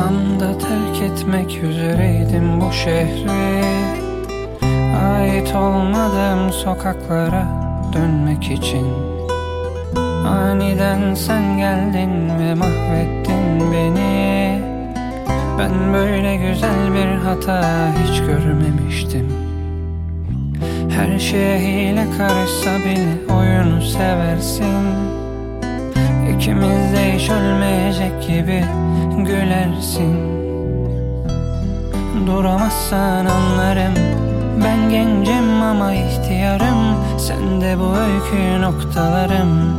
Tam da terk etmek üzereydim bu şehri, ait olmadığım sokaklara dönmek için. Aniden sen geldin ve mahvettin beni. Ben böyle güzel bir hata hiç görmemiştim. Her şeye hile karışsa bile oyunu seversin. İkimiz de hiç ölmeyecek gibi gülersin. Duramazsan anlarım, ben gencim ama ihtiyarım. Sen de bu öykü noktalarım.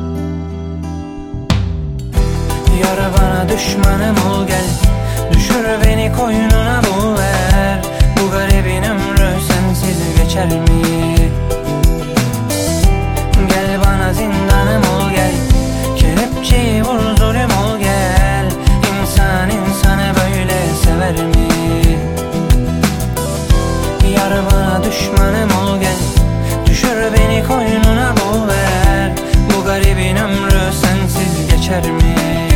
Yar bana düşmanım ol gel, düşür beni koynuna bul ver. Bu garibin ömrü sensiz geçer mi? Gel bana zindanım ol gel, kelepçeyi vur zulüm ol gel. İnsan insanı böyle sever mi? Yar bana düşmanım ol gel, düşür beni koynuna bul ver. Bu garibin ömrü sensiz geçer mi?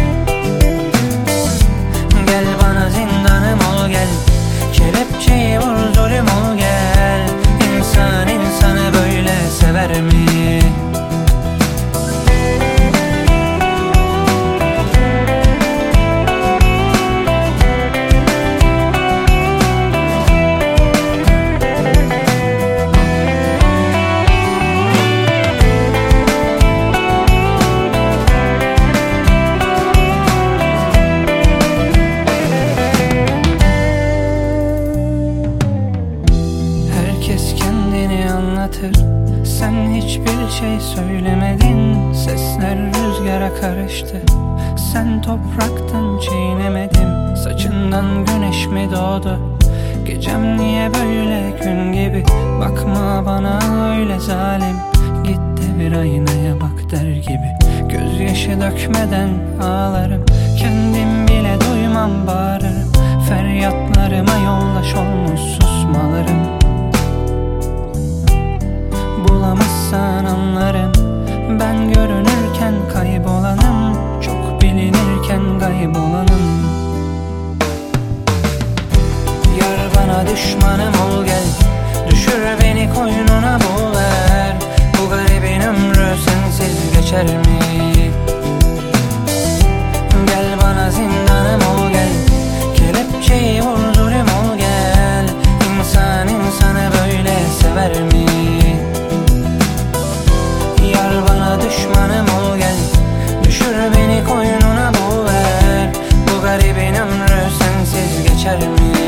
Gel bana zindanım ol gel, kelepçeyi vur zulüm ol gel. İnsan insanı böyle sever mi? Sen hiçbir şey söylemedin, sesler rüzgara karıştı. Sen topraktın çiğnemedim, saçından güneş mi doğdu? Gecem niye böyle gün gibi, bakma bana öyle zalim. Git de bir aynaya bak der gibi, gözyaşı dökmeden ağlarım. Kendim bile duymam bağırırım, feryatlarıma yoldaş olmuş susmalarım. Bulamazsan anlarım, ben görünürken kaybolanım, çok bilinirken kaybolanım. Yar bana düşmanım ol gel, düşür beni koynuna bul ver. Bu garibin ömrü sensiz geçer mi? Gel bana zindanım ol gel, kelepçeyi vur zulüm ol gel. İnsan insanı böyle sever mi? Yar bana düşmanım ol gel, düşür beni koynuna bul ver. Bu garibin ömrü sensiz geçer mi?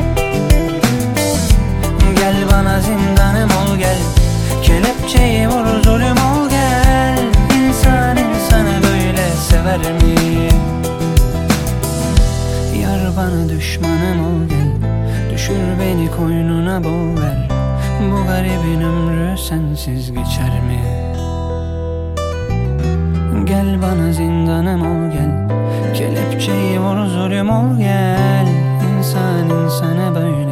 Gel bana zindanım ol gel, kelepçeyi vur zulüm ol gel. İnsan insanı böyle sever mi? Yar bana düşmanım ol gel, düşür beni koynuna bul ver. Bu garibin ömrü sensiz geçer mi? Gel bana zindanım ol gel, kelepçeyi vur zulüm ol gel. İnsan insanı böyle